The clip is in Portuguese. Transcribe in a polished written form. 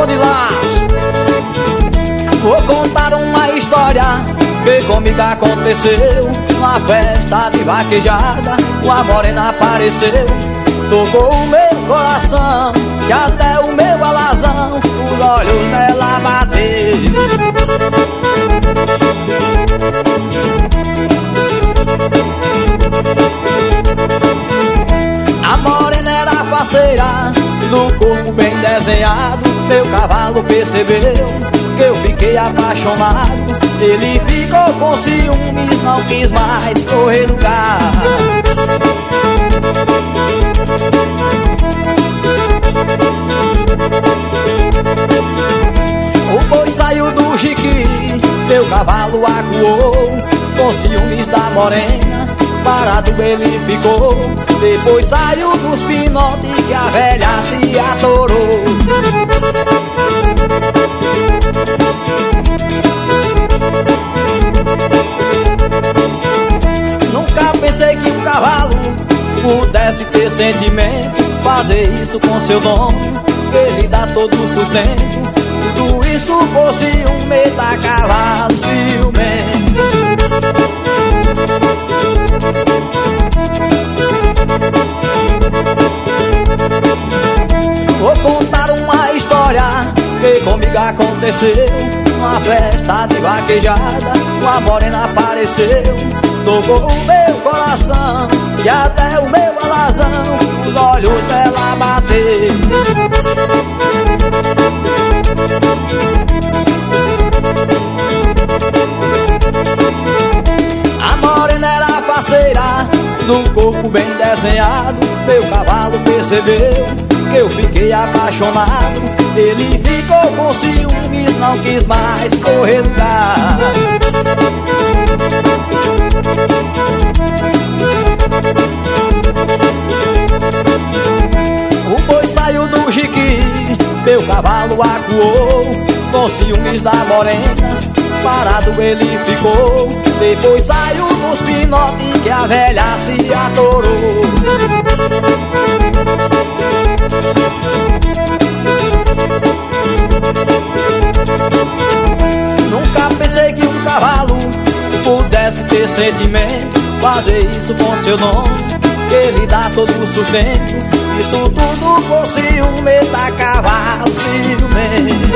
bom de laço. Vou contar uma história que comigo aconteceu. Numa festa de vaquejada, uma morena apareceu. Tocou o meu coração, que até o meu alazão os olhos nela bateu. A morena era faceira, do corpo bem desenhado. Meu cavalo percebeu que eu fiquei apaixonado. Ele ficou com ciúmes, não quis mais correr no gado. O boi saiu do jiqui, meu cavalo acuou. Com ciúmes da morena, parado ele ficou. Depois saiu dos pinotes que a velha se atorou. Nunca pensei que um cavalo pudesse ter sentimento, fazer isso com seu dono, ele dá todo o sustento. Tudo isso por ciúme da cavalo ciumento. Vou contar uma história que comigo aconteceu. Uma festa de vaquejada, uma morena apareceu. Tocou o meu coração, e até o meu alazão os olhos dela bateu. A morena era faceira, do corpo bem desenhado. Meu cavalo percebeu que eu fiquei apaixonado. Ele ficou com ciúmes, não quis mais correr no gado. O boi saiu do jiqui, meu cavalo acuou. Com ciúmes da morena, parado ele ficou. Depois saiu nos pinotes que a velha se atorou. Nunca pensei que um cavalo pudesse ter sentimento, fazer isso com seu dono, ele dá todo o sustento. Isso tudo por ciúme da cavalo ciumento.